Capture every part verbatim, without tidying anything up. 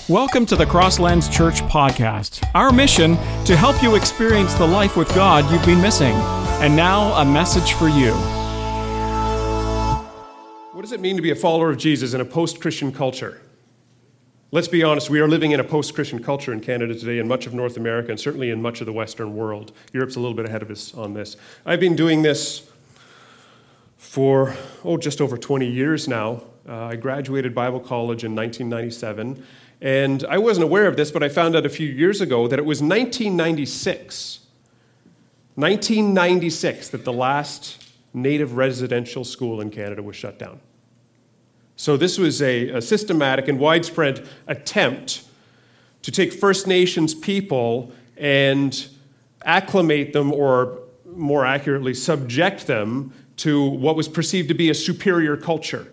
Welcome to the Crosslands Church podcast. Our mission, to help you experience the life with God you've been missing. And now, a message for you. What does it mean to be a follower of Jesus in a post-Christian culture? Let's be honest, we are living in a post-Christian culture in Canada today, in much of North America, and certainly in much of the Western world. Europe's a little bit ahead of us on this. I've been doing this for, oh, just over twenty years now. Uh, I graduated Bible college in nineteen ninety-seven, and I wasn't aware of this, but I found out a few years ago that it was nineteen ninety-six, nineteen ninety-six that the last native residential school in Canada was shut down. So this was a, a systematic and widespread attempt to take First Nations people and acclimate them, or more accurately, subject them to what was perceived to be a superior culture,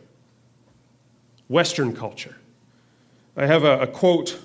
Western culture. I have a, a quote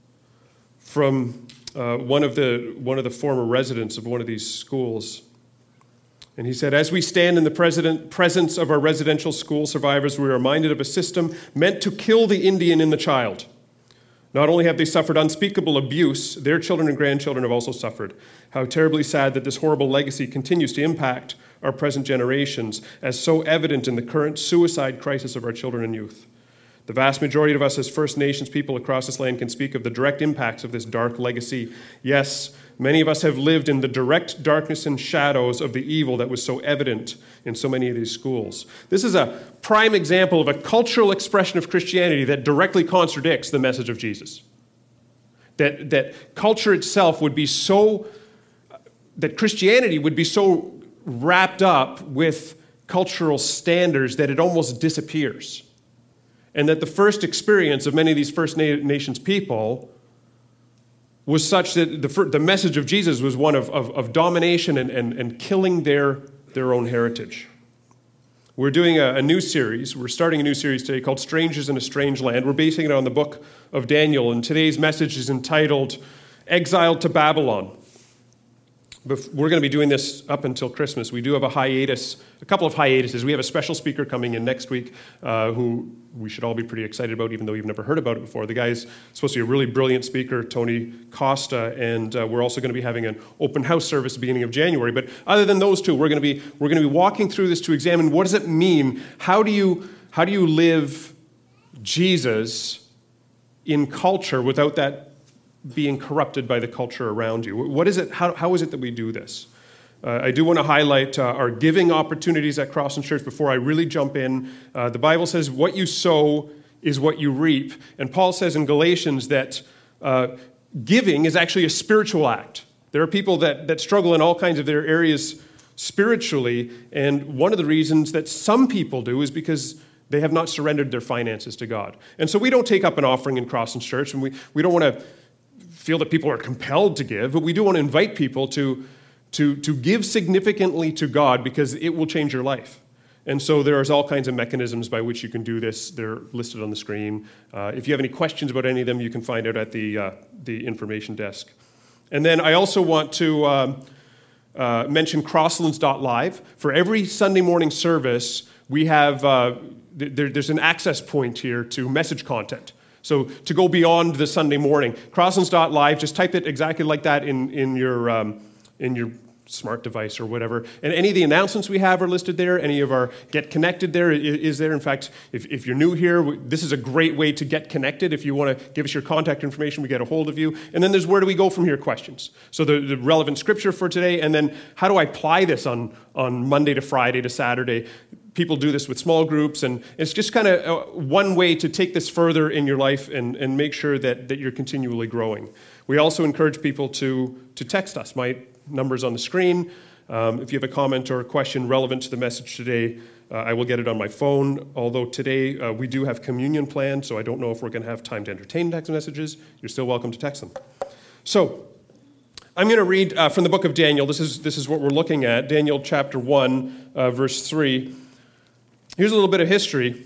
from uh, one of the one of the former residents of one of these schools. And he said, "As we stand in the president, presence of our residential school survivors, we are reminded of a system meant to kill the Indian in the child. Not only have they suffered unspeakable abuse, their children and grandchildren have also suffered. How terribly sad that this horrible legacy continues to impact our present generations, as so evident in the current suicide crisis of our children and youth. The vast majority of us as First Nations people across this land can speak of the direct impacts of this dark legacy. Yes, many of us have lived in the direct darkness and shadows of the evil that was so evident in so many of these schools." This is a prime example of a cultural expression of Christianity that directly contradicts the message of Jesus. That, that culture itself would be so, that Christianity would be so wrapped up with cultural standards that it almost disappears. And that the first experience of many of these First Nations people was such that the, the message of Jesus was one of, of, of domination and, and, and killing their, their own heritage. We're doing a, a new series. We're starting a new series today called Strangers in a Strange Land. We're basing it on the book of Daniel, and today's message is entitled Exiled to Babylon. We're going to be doing this up until Christmas. We do have a hiatus, a couple of hiatuses. We have a special speaker coming in next week uh, who we should all be pretty excited about, even though you've never heard about it before. The guy's supposed to be a really brilliant speaker, Tony Costa, and uh, we're also going to be having an open house service at the beginning of January. But other than those two, we're going to be we're going to be walking through this to examine what does it mean? How do you how do you live Jesus in culture without that being corrupted by the culture around you? What is it? How, how is it that we do this? Uh, I do want to highlight uh, our giving opportunities at Crosslands Church before I really jump in. Uh, the Bible says, what you sow is what you reap. And Paul says in Galatians that uh, giving is actually a spiritual act. There are people that, that struggle in all kinds of their areas spiritually, and one of the reasons that some people do is because they have not surrendered their finances to God. And so we don't take up an offering in Crosslands Church, and we, we don't want to feel that people are compelled to give, but we do want to invite people to, to, to give significantly to God because it will change your life. And so there's all kinds of mechanisms by which you can do this. They're listed on the screen. Uh, if you have any questions about any of them, you can find out at the, uh, the information desk. And then I also want to um, uh, mention crosslands dot live. For every Sunday morning service, we have uh, there, there's an access point here to message content. So to go beyond the Sunday morning, crosslands dot live, just type it exactly like that in, in your um, in your smart device or whatever. And any of the announcements we have are listed there. Any of our Get Connected there is there. In fact, if, if you're new here, this is a great way to get connected. If you want to give us your contact information, we get a hold of you. And then there's where do we go from here questions. So the, the relevant scripture for today, and then how do I apply this on, on Monday to Friday to Saturday? People do this with small groups, and it's just kind of one way to take this further in your life and, and make sure that, that you're continually growing. We also encourage people to, to text us. My number's on the screen. Um, if you have a comment or a question relevant to the message today, uh, I will get it on my phone. Although today uh, we do have communion planned, so I don't know if we're going to have time to entertain text messages. You're still welcome to text them. So I'm going to read uh, from the book of Daniel. This is, this is what we're looking at, Daniel chapter one, uh, verse three. Here's a little bit of history.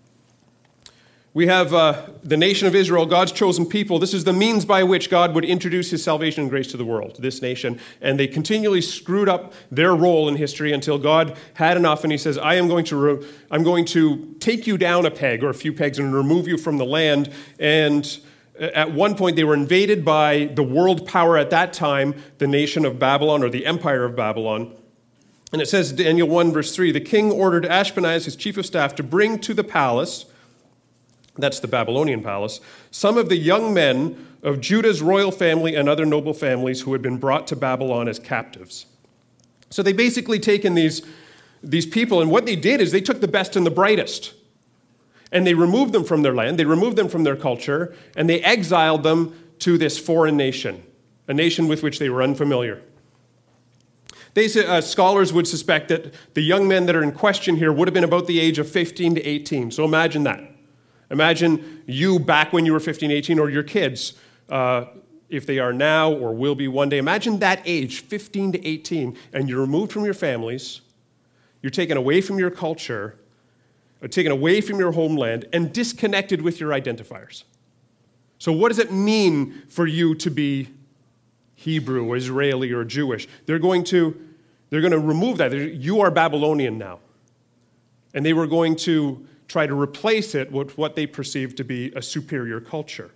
We have uh, the nation of Israel, God's chosen people. This is the means by which God would introduce his salvation and grace to the world, this nation. And they continually screwed up their role in history until God had enough, and he says, I am going to re- I'm going to take you down a peg or a few pegs and remove you from the land. And At one point, they were invaded by the world power at that time, the nation of Babylon, or the empire of Babylon. And it says, Daniel one, verse three, the king ordered Ashpenaz, his chief of staff, to bring to the palace, that's the Babylonian palace, some of the young men of Judah's royal family and other noble families who had been brought to Babylon as captives. So they basically taken these, these people, and what they did is they took the best and the brightest. And they removed them from their land, they removed them from their culture, and they exiled them to this foreign nation, a nation with which they were unfamiliar. They, uh, scholars would suspect that the young men that are in question here would have been about the age of fifteen to eighteen. So imagine that. Imagine you back when you were fifteen, eighteen, or your kids, uh, if they are now or will be one day. Imagine that age, fifteen to eighteen, and you're removed from your families, you're taken away from your culture, taken away from your homeland, and disconnected with your identifiers. So what does it mean for you to be Hebrew or Israeli or Jewish? They're going to, they're going to remove that. You are Babylonian now. And they were going to try to replace it with what they perceived to be a superior culture.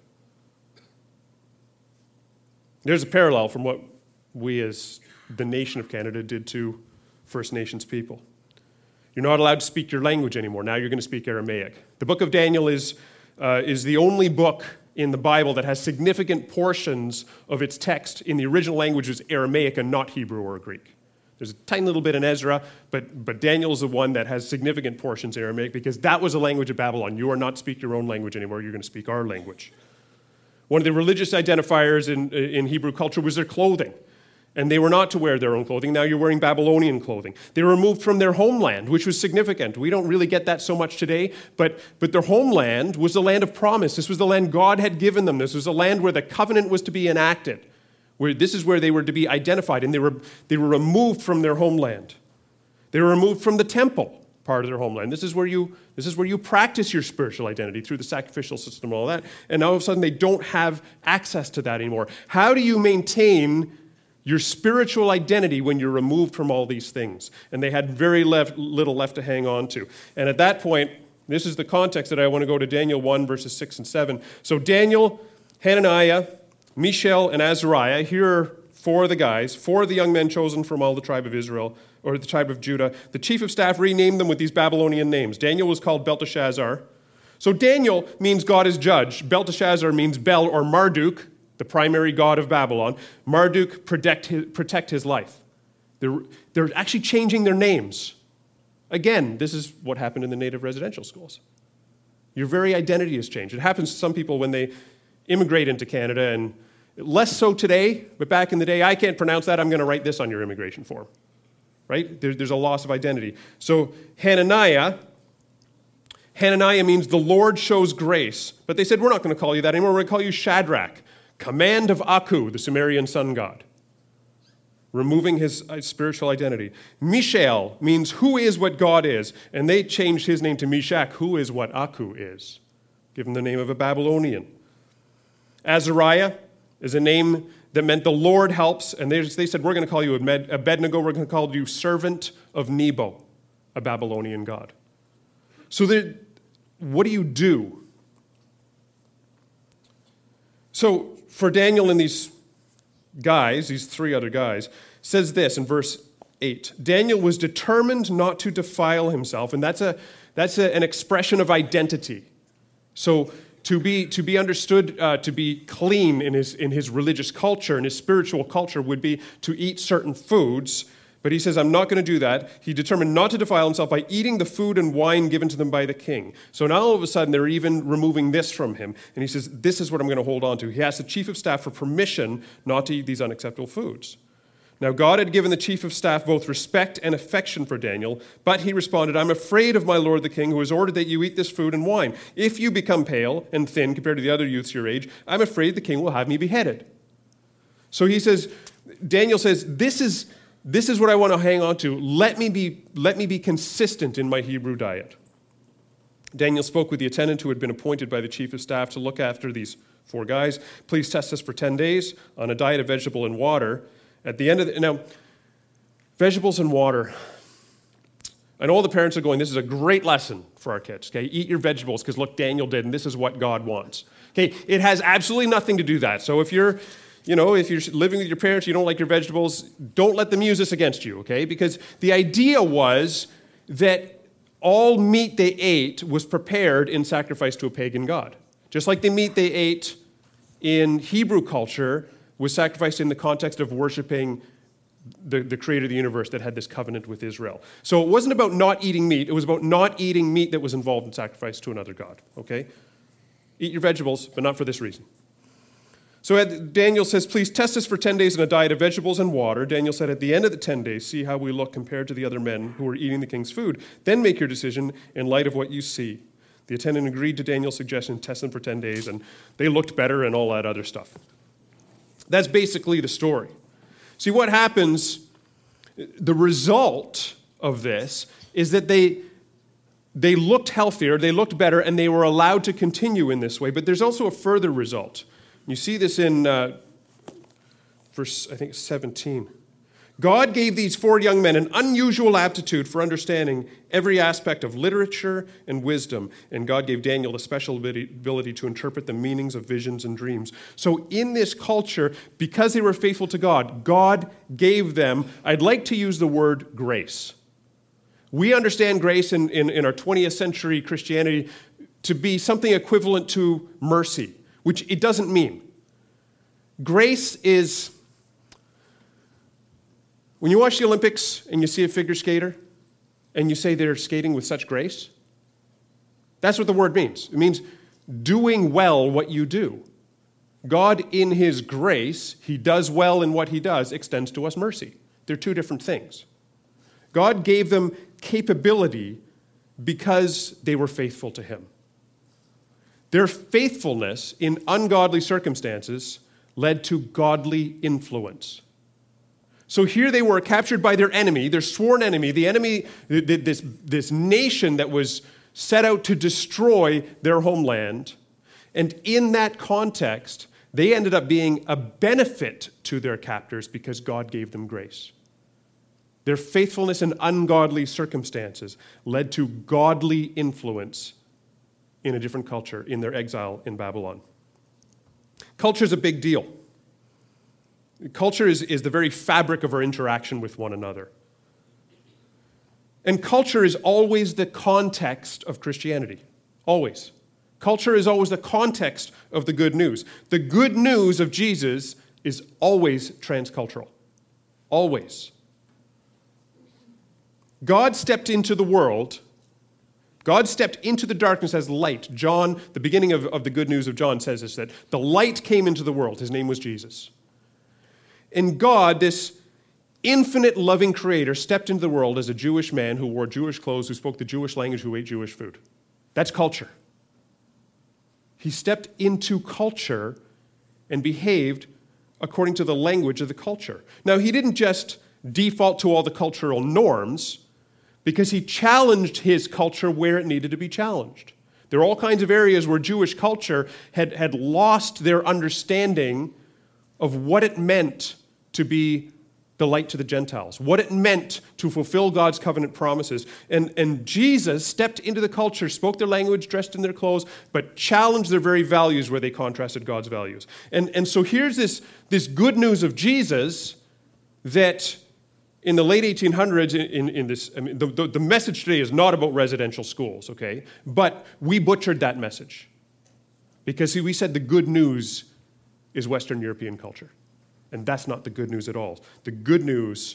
There's a parallel from what we as the nation of Canada did to First Nations people. You're not allowed to speak your language anymore. Now you're going to speak Aramaic. The book of Daniel is, uh, is the only book in the Bible that has significant portions of its text in the original language is Aramaic and not Hebrew or Greek. There's a tiny little bit in Ezra, but, but Daniel is the one that has significant portions Aramaic because that was a language of Babylon. You are not to speak your own language anymore. You're going to speak our language. One of the religious identifiers in, in Hebrew culture was their clothing. And they were not to wear their own clothing. Now you're wearing Babylonian clothing. They were removed from their homeland, which was significant. We don't really get that so much today, but, but their homeland was the land of promise. This was the land God had given them. This was a land where the covenant was to be enacted. Where this is where they were to be identified, and they were, they were removed from their homeland. They were removed from the temple part of their homeland. This is where you, this is where you practice your spiritual identity through the sacrificial system and all that. And now all of a sudden they don't have access to that anymore. How do you maintain your spiritual identity when you're removed from all these things? And they had very left, little left to hang on to. And at that point, this is the context that I want to go to Daniel one, verses six and seven. So Daniel, Hananiah, Mishael, and Azariah, here are four of the guys, four of the young men chosen from all the tribe of Israel, or the tribe of Judah. The chief of staff renamed them with these Babylonian names. Daniel was called Belteshazzar. So Daniel means God is judge. Belteshazzar means Bel or Marduk, the primary god of Babylon. Marduk, protect his, protect his life. They're, they're actually changing their names. Again, this is what happened in the native residential schools. Your very identity has changed. It happens to some people when they immigrate into Canada, and less so today, but back in the day, I can't pronounce that, I'm going to write this on your immigration form. Right? There, there's a loss of identity. So Hananiah, Hananiah means the Lord shows grace, but they said, we're not going to call you that anymore, we're going to call you Shadrach, command of Aku, the Sumerian sun god, removing his spiritual identity. Mishael means who is what God is, and they changed his name to Meshach, who is what Aku is, give him the name of a Babylonian. Azariah is a name that meant the Lord helps, and they, they said, we're going to call you Abednego, we're going to call you servant of Nebo, a Babylonian god. So there, what do you do? So for Daniel and these guys, these three other guys, says this in verse eight. Daniel was determined not to defile himself, and that's a that's a, an expression of identity. So to be to be understood, uh, to be clean in his in his religious culture, in his spiritual culture, would be to eat certain foods. But he says, I'm not going to do that. He determined not to defile himself by eating the food and wine given to them by the king. So now all of a sudden they're even removing this from him. And he says, this is what I'm going to hold on to. He asked the chief of staff for permission not to eat these unacceptable foods. Now God had given the chief of staff both respect and affection for Daniel, but he responded, I'm afraid of my lord the king, who has ordered that you eat this food and wine. If you become pale and thin compared to the other youths your age, I'm afraid the king will have me beheaded. So he says, Daniel says, this is... This is what I want to hang on to. Let me be, let me be consistent in my Hebrew diet. Daniel spoke with the attendant who had been appointed by the chief of staff to look after these four guys. Please test us for ten days on a diet of vegetable and water. At the end of the, now, vegetables and water. And all the parents are going, this is a great lesson for our kids, okay? Eat your vegetables, because look, Daniel did, and this is what God wants. Okay, it has absolutely nothing to do that. So if you're, you know, if you're living with your parents, you don't like your vegetables, don't let them use this against you, okay? Because the idea was that all meat they ate was prepared in sacrifice to a pagan god. Just like the meat they ate in Hebrew culture was sacrificed in the context of worshiping the, the creator of the universe that had this covenant with Israel. So it wasn't about not eating meat. It was about not eating meat that was involved in sacrifice to another god, okay? Eat your vegetables, but not for this reason. So Daniel says, please test us for ten days in a diet of vegetables and water. Daniel said, at the end of the ten days, see how we look compared to the other men who are eating the king's food. Then make your decision in light of what you see. The attendant agreed to Daniel's suggestion, test them for ten days, and they looked better and all that other stuff. That's basically the story. See, what happens, the result of this is that they, they looked healthier, they looked better, and they were allowed to continue in this way. But there's also a further result. You see this in uh, verse, I think, seventeen. God gave these four young men an unusual aptitude for understanding every aspect of literature and wisdom, and God gave Daniel the special ability to interpret the meanings of visions and dreams. So in this culture, because they were faithful to God, God gave them, I'd like to use the word grace. We understand grace in, in, in our twentieth century Christianity to be something equivalent to mercy, which it doesn't mean. Grace is, when you watch the Olympics and you see a figure skater and you say they're skating with such grace, that's what the word means. It means doing well what you do. God, in his grace, he does well in what he does, extends to us mercy. They're two different things. God gave them capability because they were faithful to him. Their faithfulness in ungodly circumstances led to godly influence. So here they were captured by their enemy, their sworn enemy, the enemy, this, this nation that was set out to destroy their homeland. And in that context, they ended up being a benefit to their captors because God gave them grace. Their faithfulness in ungodly circumstances led to godly influence in a different culture, in their exile in Babylon. Culture is a big deal. Culture is, is the very fabric of our interaction with one another. And culture is always the context of Christianity. Always. Culture is always the context of the good news. The good news of Jesus is always transcultural. Always. God stepped into the world. God stepped into the darkness as light. John, the beginning of, of the good news of John says this, that the light came into the world. His name was Jesus. And God, this infinite loving creator, stepped into the world as a Jewish man who wore Jewish clothes, who spoke the Jewish language, who ate Jewish food. That's culture. He stepped into culture and behaved according to the language of the culture. Now, he didn't just default to all the cultural norms, because he challenged his culture where it needed to be challenged. There are all kinds of areas where Jewish culture had, had lost their understanding of what it meant to be the light to the Gentiles, what it meant to fulfill God's covenant promises. And, and Jesus stepped into the culture, spoke their language, dressed in their clothes, but challenged their very values where they contrasted God's values. And, and so here's this, this good news of Jesus that in the late eighteen hundreds, in, in, in this, I mean, the, the, the message today is not about residential schools, okay? But we butchered that message. Because, see, we said the good news is Western European culture. And that's not the good news at all. The good news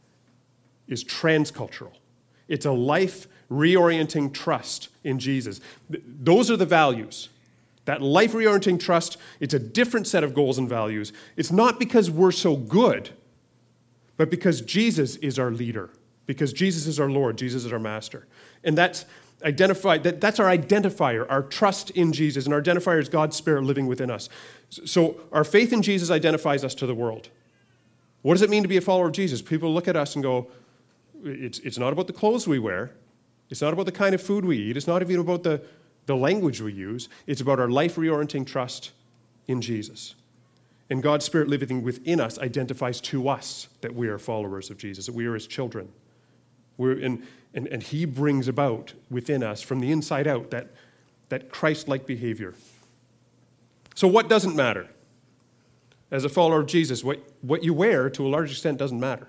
is transcultural. It's a life reorienting trust in Jesus. Th- those are the values. That life reorienting trust, it's a different set of goals and values. It's not because we're so good, but because Jesus is our leader, because Jesus is our Lord, Jesus is our master. And that's identified, that, that's our identifier, our trust in Jesus, and our identifier is God's Spirit living within us. So our faith in Jesus identifies us to the world. What does it mean to be a follower of Jesus? People look at us and go, it's, it's not about the clothes we wear, it's not about the kind of food we eat, it's not even about the, the language we use, it's about our life reorienting trust in Jesus. And God's Spirit living within us identifies to us that we are followers of Jesus, that we are his children. We're in, and, and he brings about within us, from the inside out, that, that Christ-like behavior. So what doesn't matter? As a follower of Jesus, what, what you wear, to a large extent, doesn't matter.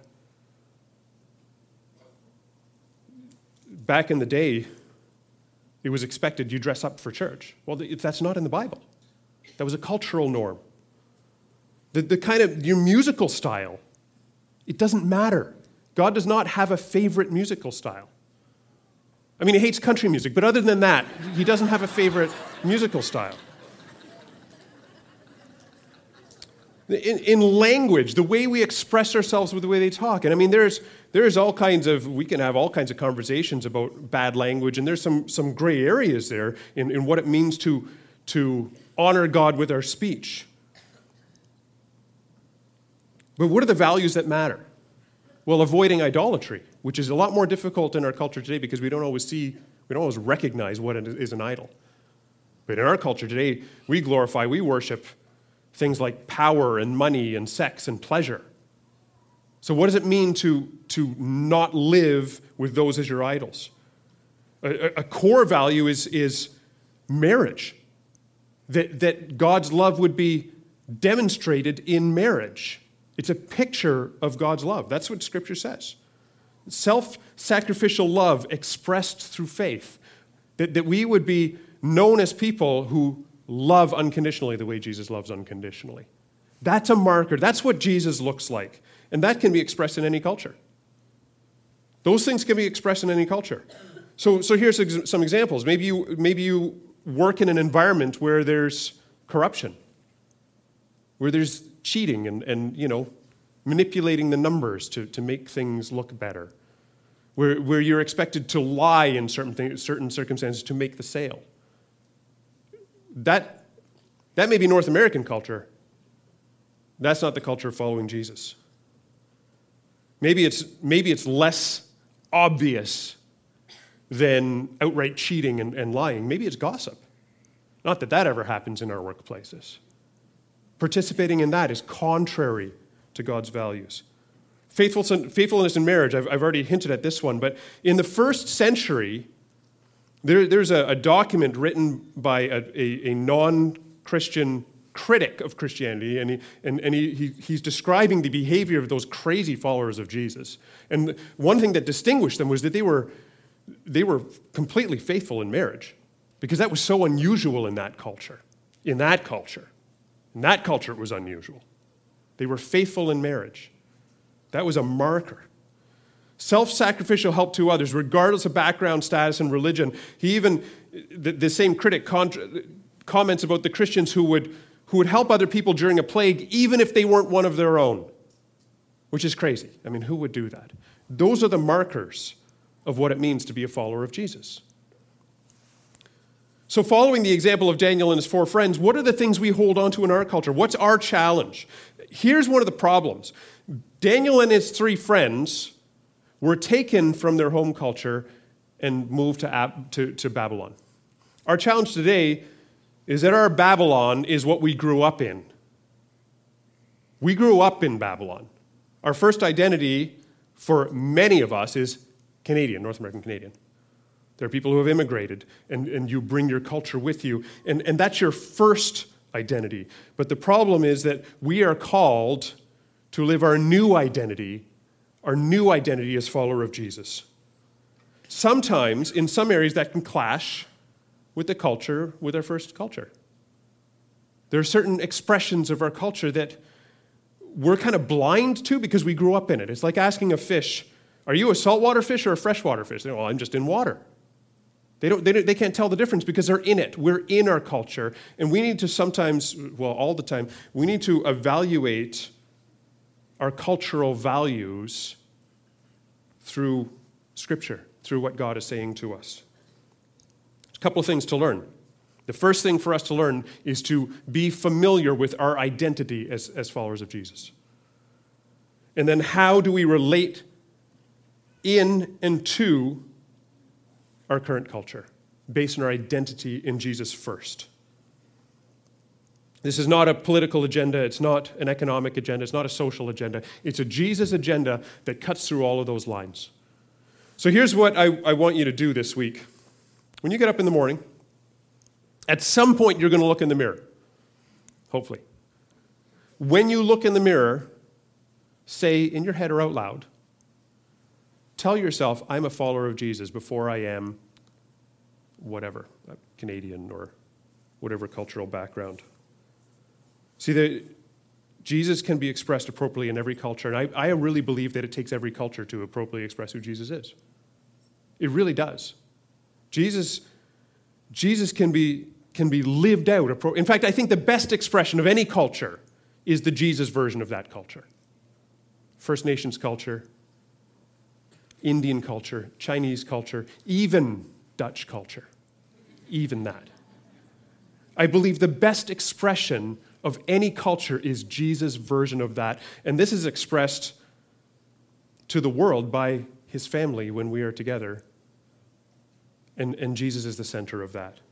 Back in the day, it was expected you dress up for church. Well, that's not in the Bible. That was a cultural norm. The, the kind of, your musical style, it doesn't matter. God does not have a favorite musical style. I mean, he hates country music, but other than that, he doesn't have a favorite musical style. In, in language, the way we express ourselves with the way they talk. And I mean, there's there's all kinds of, we can have all kinds of conversations about bad language, and there's some, some gray areas there in, in what it means to, to honor God with our speech. But what are the values that matter? Well, avoiding idolatry, which is a lot more difficult in our culture today because we don't always see, we don't always recognize what is an idol. But in our culture today, we glorify, we worship things like power and money and sex and pleasure. So what does it mean to, to not live with those as your idols? A, a core value is, is marriage, that, that God's love would be demonstrated in marriage. It's a picture of God's love. That's what Scripture says. Self-sacrificial love expressed through faith, that, that we would be known as people who love unconditionally the way Jesus loves unconditionally. That's a marker. That's what Jesus looks like. And that can be expressed in any culture. Those things can be expressed in any culture. So, so here's ex- some examples. Maybe you, maybe you work in an environment where there's corruption, where there's cheating and, and you know, manipulating the numbers to, to make things look better, where, where you're expected to lie in certain things, certain circumstances to make the sale. That, that may be North American culture. That's not the culture following Jesus. Maybe it's, maybe it's less obvious than outright cheating and, and lying. Maybe it's gossip. Not that that ever happens in our workplaces. Participating in that is contrary to God's values. Faithfulness in marriage, I've, I've already hinted at this one, but in the first century, there, there's a, a document written by a, a, a non-Christian critic of Christianity, and, he, and, and he, he, he's describing the behavior of those crazy followers of Jesus. And one thing that distinguished them was that they were, they were completely faithful in marriage, because that was so unusual in that culture. In that culture. In that culture, it was unusual. They were faithful in marriage. That was a marker. Self-sacrificial help to others, regardless of background, status, and religion. He even, the, the same critic contra, comments about the Christians who would, who would help other people during a plague, even if they weren't one of their own, which is crazy. I mean, who would do that? Those are the markers of what it means to be a follower of Jesus. So following the example of Daniel and his four friends, what are the things we hold on to in our culture? What's our challenge? Here's one of the problems. Daniel and his three friends were taken from their home culture and moved to, Ab- to, to Babylon. Our challenge today is that our Babylon is what we grew up in. We grew up in Babylon. Our first identity for many of us is Canadian, North American Canadian. There are people who have immigrated, and, and you bring your culture with you, and, and that's your first identity. But the problem is that we are called to live our new identity, our new identity as follower of Jesus. Sometimes, in some areas, that can clash with the culture, with our first culture. There are certain expressions of our culture that we're kind of blind to because we grew up in it. It's like asking a fish, are you a saltwater fish or a freshwater fish? They go, well, I'm just in water. They don't, they don't, they can't tell the difference because they're in it. We're in our culture. And we need to sometimes, well, all the time, we need to evaluate our cultural values through Scripture, through what God is saying to us. A couple of things to learn. The first thing for us to learn is to be familiar with our identity as, as followers of Jesus. And then how do we relate in and to our current culture, based on our identity in Jesus first. This is not a political agenda. It's not an economic agenda. It's not a social agenda. It's a Jesus agenda that cuts through all of those lines. So here's what I, I want you to do this week. When you get up in the morning, at some point you're going to look in the mirror, hopefully. When you look in the mirror, say in your head or out loud, tell yourself, I'm a follower of Jesus before I am whatever, a Canadian or whatever cultural background. See, the, Jesus can be expressed appropriately in every culture, and I, I really believe that it takes every culture to appropriately express who Jesus is. It really does. Jesus, Jesus can be, can be lived out. In fact, I think the best expression of any culture is the Jesus version of that culture. First Nations culture, Indian culture, Chinese culture, even Dutch culture, even that. I believe the best expression of any culture is Jesus' version of that, and this is expressed to the world by his family when we are together, and, and Jesus is the center of that.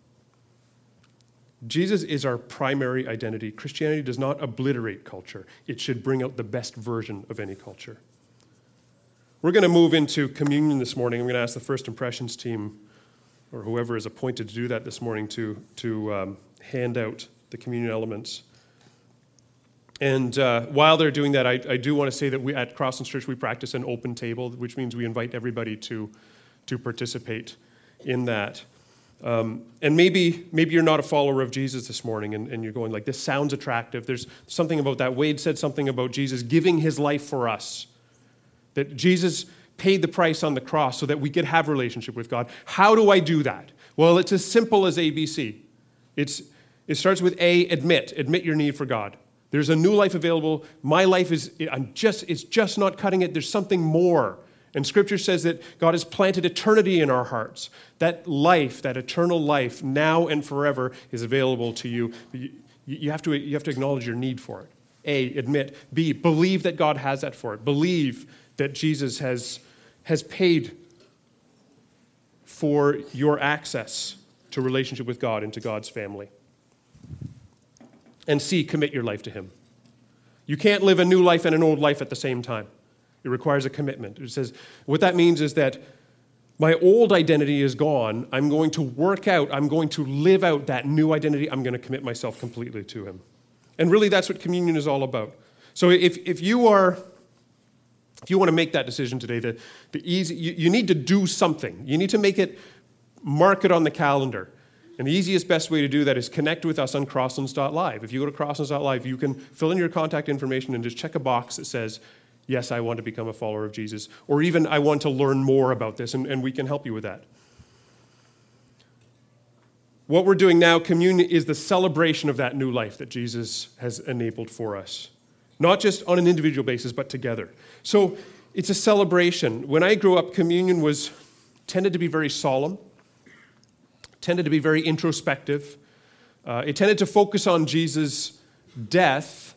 Jesus is our primary identity. Christianity does not obliterate culture. It should bring out the best version of any culture. We're going to move into communion this morning. I'm going to ask the First Impressions team, or whoever is appointed to do that this morning, to, to um, hand out the communion elements. And uh, while they're doing that, I, I do want to say that we at Crosslands Church, we practice an open table, which means we invite everybody to, to participate in that. Um, and maybe maybe you're not a follower of Jesus this morning, and, and you're going like, this sounds attractive. There's something about that. Wade said something about Jesus giving his life for us, that Jesus paid the price on the cross so that we could have a relationship with God. How do I do that? Well, it's as simple as A B C. It's, it starts with A, admit. Admit your need for God. There's a new life available. My life is I'm just it's just not cutting it. There's something more. And Scripture says that God has planted eternity in our hearts. That life, that eternal life, now and forever, is available to you. You, you, have to, you have to acknowledge your need for it. A, admit. B, believe that God has that for it. Believe that Jesus has, has paid for your access to relationship with God and to God's family. And C, commit your life to him. You can't live a new life and an old life at the same time. It requires a commitment. It says, what that means is that my old identity is gone. I'm going to work out, I'm going to live out that new identity. I'm going to commit myself completely to him. And really, that's what communion is all about. So if, if you are, if you want to make that decision today, the, the easy, you, you need to do something. You need to make it, mark it on the calendar. And the easiest, best way to do that is connect with us on crosslands dot live. If you go to crosslands dot live, you can fill in your contact information and just check a box that says, yes, I want to become a follower of Jesus, or even I want to learn more about this, and, and we can help you with that. What we're doing now, communion, is the celebration of that new life that Jesus has enabled for us, not just on an individual basis, but together. So it's a celebration. When I grew up, communion was tended to be very solemn, tended to be very introspective. Uh, it tended to focus on Jesus' death,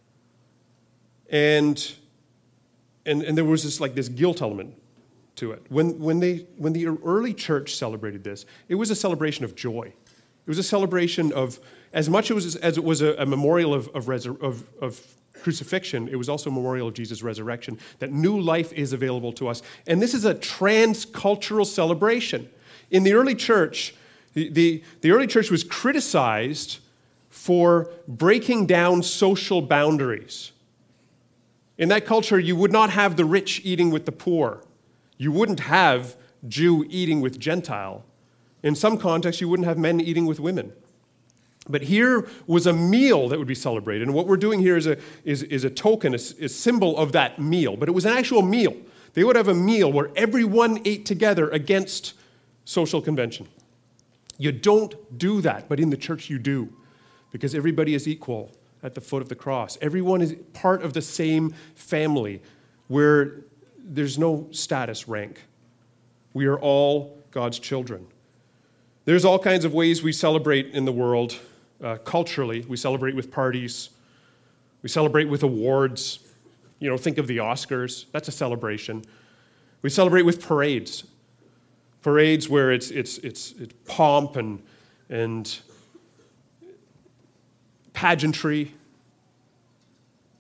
and And, and there was this like this guilt element to it. When, when, they, when the early church celebrated this, it was a celebration of joy. It was a celebration of, as much as, as it was a, a memorial of, of, resur- of, of crucifixion, it was also a memorial of Jesus' resurrection, that new life is available to us. And this is a transcultural celebration. In the early church, the, the, the early church was criticized for breaking down social boundaries. In that culture, you would not have the rich eating with the poor. You wouldn't have Jew eating with Gentile. In some contexts, you wouldn't have men eating with women. But here was a meal that would be celebrated. And what we're doing here is a, is, is a token, a, a symbol of that meal. But it was an actual meal. They would have a meal where everyone ate together against social convention. You don't do that, but in the church you do, because everybody is equal at the foot of the cross. Everyone is part of the same family where there's no status rank. We are all God's children. There's all kinds of ways we celebrate in the world. Uh, culturally, we celebrate with parties. We celebrate with awards. You know, think of the Oscars. That's a celebration. We celebrate with parades. Parades where it's it's it's, it's pomp and and pageantry.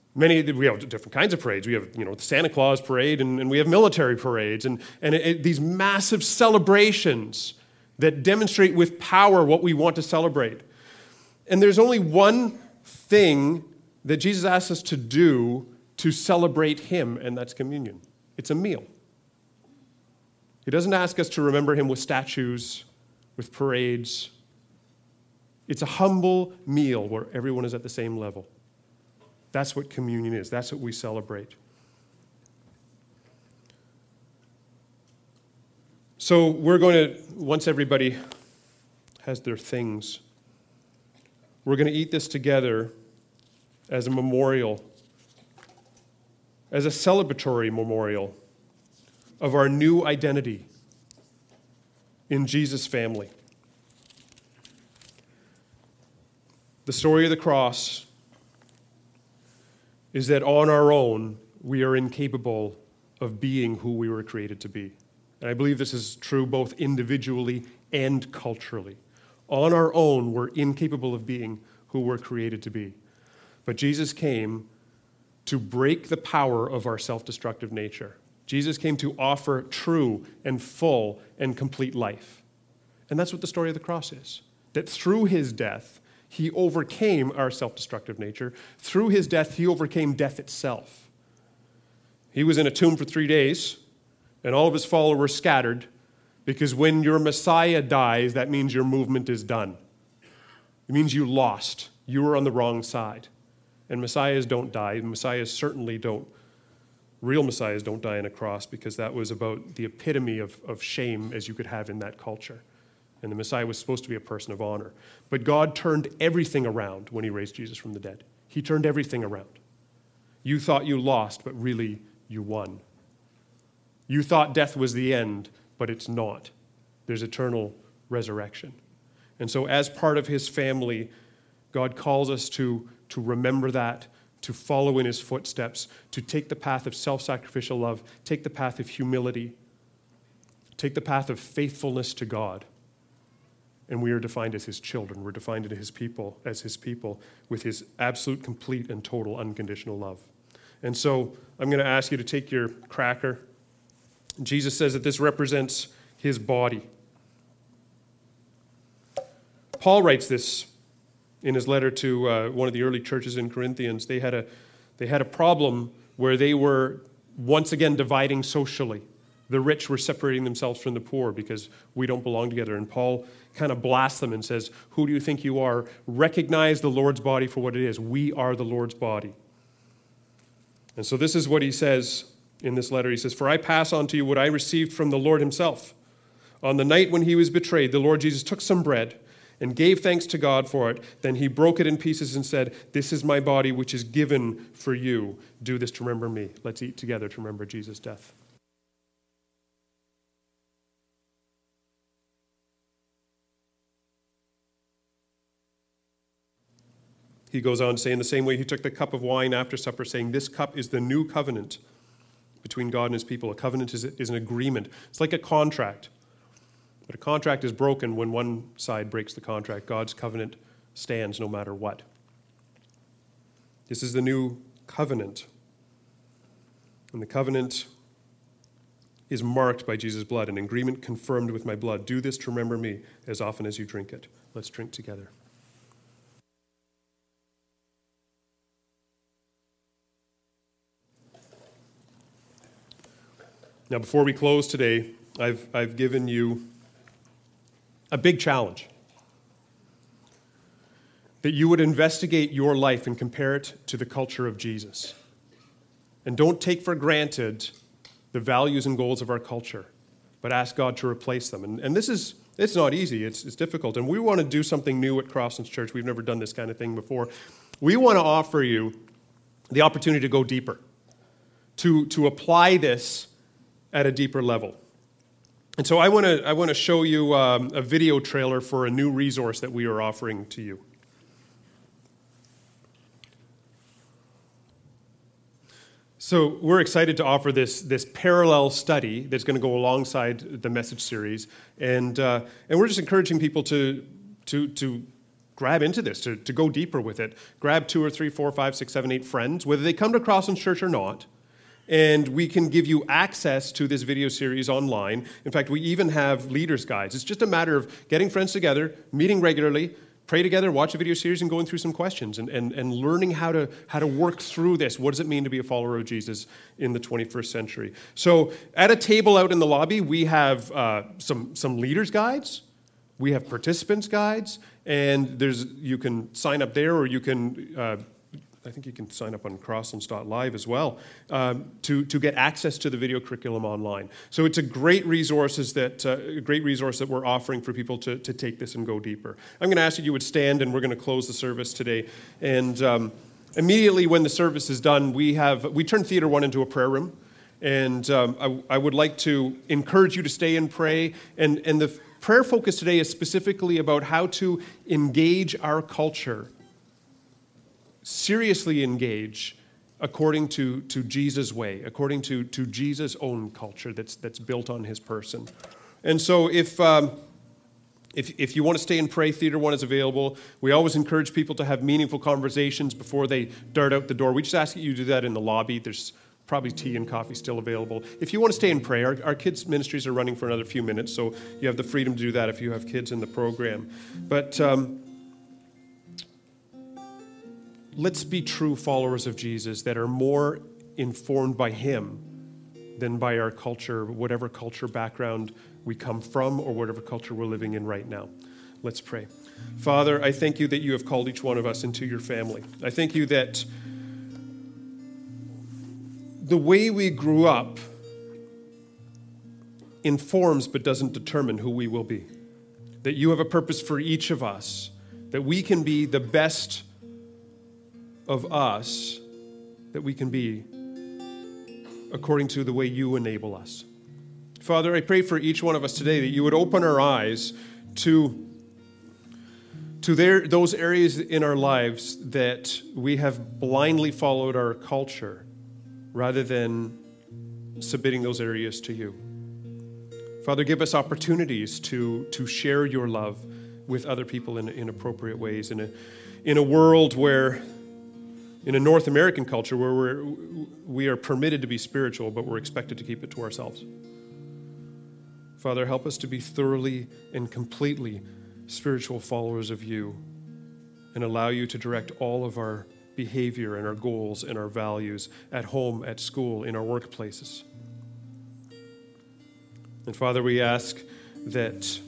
Many, we have different kinds of parades. We have, you know, the Santa Claus parade, and, and we have military parades, and, and it, it, these massive celebrations that demonstrate with power what we want to celebrate. And there's only one thing that Jesus asks us to do to celebrate him, and that's communion. It's a meal. He doesn't ask us to remember him with statues, with parades. It's a humble meal where everyone is at the same level. That's what communion is. That's what we celebrate. So we're going to, once everybody has their things, we're going to eat this together as a memorial, as a celebratory memorial of our new identity in Jesus' family. The story of the cross is that on our own, we are incapable of being who we were created to be. And I believe this is true both individually and culturally. On our own, we're incapable of being who we're created to be. But Jesus came to break the power of our self-destructive nature. Jesus came to offer true and full and complete life. And that's what the story of the cross is. That through his death, he overcame our self-destructive nature. Through his death, he overcame death itself. He was in a tomb for three days, and all of his followers scattered, because when your Messiah dies, that means your movement is done. It means you lost. You were on the wrong side. And messiahs don't die. Messiahs certainly don't. Real messiahs don't die on a cross, because that was about the epitome of, of shame as you could have in that culture. And the Messiah was supposed to be a person of honor. But God turned everything around when he raised Jesus from the dead. He turned everything around. You thought you lost, but really you won. You thought death was the end, but it's not. There's eternal resurrection. And so as part of his family, God calls us to, to remember that, to follow in his footsteps, to take the path of self-sacrificial love, take the path of humility, take the path of faithfulness to God. And we are defined as his children. We're defined as his people, as his people, with his absolute, complete, and total unconditional love. And so I'm going to ask you to take your cracker. Jesus says that this represents his body. Paul writes this in his letter to uh, one of the early churches in Corinthians. They had a, they had a problem where they were once again dividing socially. The rich were separating themselves from the poor because we don't belong together. And Paul kind of blasts them and says, who do you think you are? Recognize the Lord's body for what it is. We are the Lord's body. And so this is what he says in this letter. He says, for I pass on to you what I received from the Lord himself. On the night when he was betrayed, the Lord Jesus took some bread and gave thanks to God for it. Then he broke it in pieces and said, this is my body which is given for you. Do this to remember me. Let's eat together to remember Jesus' death. He goes on to say, in the same way, he took the cup of wine after supper, saying, this cup is the new covenant between God and his people. A covenant is, is an agreement. It's like a contract. But a contract is broken when one side breaks the contract. God's covenant stands no matter what. This is the new covenant. And the covenant is marked by Jesus' blood, an agreement confirmed with my blood. Do this to remember me as often as you drink it. Let's drink together. Now, before we close today, I've, I've given you a big challenge. That you would investigate your life and compare it to the culture of Jesus. And don't take for granted the values and goals of our culture, but ask God to replace them. And, and this is, it's not easy, it's, it's difficult. And we want to do something new at Crosslands Church. We've never done this kind of thing before. We want to offer you the opportunity to go deeper, to, to apply this at a deeper level. And so I want to I want to show you um, a video trailer for a new resource that we are offering to you. So we're excited to offer this, this parallel study that's going to go alongside the message series, and uh, and we're just encouraging people to to to grab into this, to, to go deeper with it. Grab two or three, four, five, six, seven, eight friends, whether they come to Crosslands Church or not, and we can give you access to this video series online. In fact, we even have leaders' guides. It's just a matter of getting friends together, meeting regularly, pray together, watch a video series, and going through some questions and, and, and learning how to, how to work through this. What does it mean to be a follower of Jesus in the twenty-first century? So at a table out in the lobby, we have uh, some, some leaders' guides. We have participants' guides. And there's you can sign up there, or you can... Uh, I think you can sign up on crosslands dot live as well um, to, to get access to the video curriculum online. So it's a great resources that uh, a great resource that we're offering for people to, to take this and go deeper. I'm going to ask that you would stand, and we're going to close the service today. And um, immediately when the service is done, we have we turn Theater One into a prayer room, and um, I, I would like to encourage you to stay and pray. And and the prayer focus today is specifically about how to engage our culture. Seriously engage according to, to Jesus' way, according to, to Jesus' own culture that's that's built on his person. And so if, um, if, if you want to stay and pray, Theater One is available. We always encourage people to have meaningful conversations before they dart out the door. We just ask that you do that in the lobby. There's probably tea and coffee still available. If you want to stay and pray, our, our kids' ministries are running for another few minutes, so you have the freedom to do that if you have kids in the program. But... Um, Let's be true followers of Jesus that are more informed by him than by our culture, whatever culture background we come from or whatever culture we're living in right now. Let's pray. Father, I thank you that you have called each one of us into your family. I thank you that the way we grew up informs but doesn't determine who we will be. That you have a purpose for each of us, that we can be the best of us that we can be according to the way you enable us. Father, I pray for each one of us today that you would open our eyes to, to their, those areas in our lives that we have blindly followed our culture rather than submitting those areas to you. Father, give us opportunities to, to share your love with other people in, in appropriate ways. In a, in a world where In a North American culture where we're, we are permitted to be spiritual, but we're expected to keep it to ourselves. Father, help us to be thoroughly and completely spiritual followers of you and allow you to direct all of our behavior and our goals and our values at home, at school, in our workplaces. And Father, we ask that,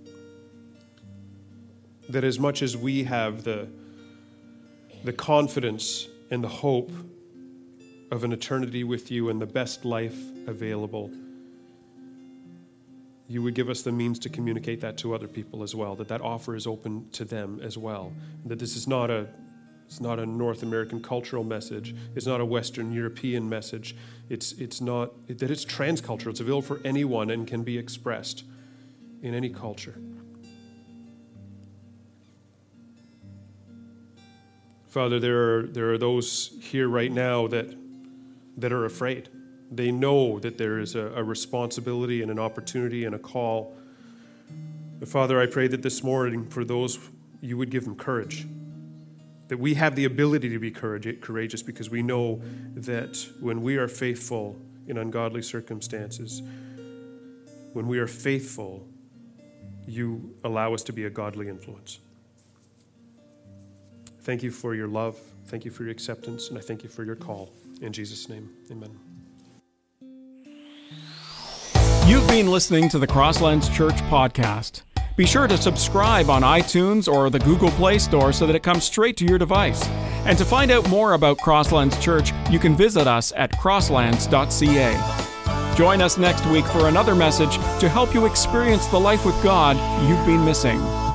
that as much as we have the the confidence and the hope of an eternity with you and the best life available, you would give us the means to communicate that to other people as well, that that offer is open to them as well, that this is not a it's not a North American cultural message, it's not a Western European message, it's it's not, that it's transcultural, it's available for anyone and can be expressed in any culture. Father, there are there are those here right now that that are afraid. They know that there is a, a responsibility and an opportunity and a call. But Father, I pray that this morning for those, you would give them courage. That we have the ability to be courageous because we know that when we are faithful in ungodly circumstances, when we are faithful, you allow us to be a godly influence. Thank you for your love. Thank you for your acceptance. And I thank you for your call. In Jesus' name, amen. You've been listening to the Crosslands Church podcast. Be sure to subscribe on iTunes or the Google Play Store so that it comes straight to your device. And to find out more about Crosslands Church, you can visit us at crosslands dot c a. Join us next week for another message to help you experience the life with God you've been missing.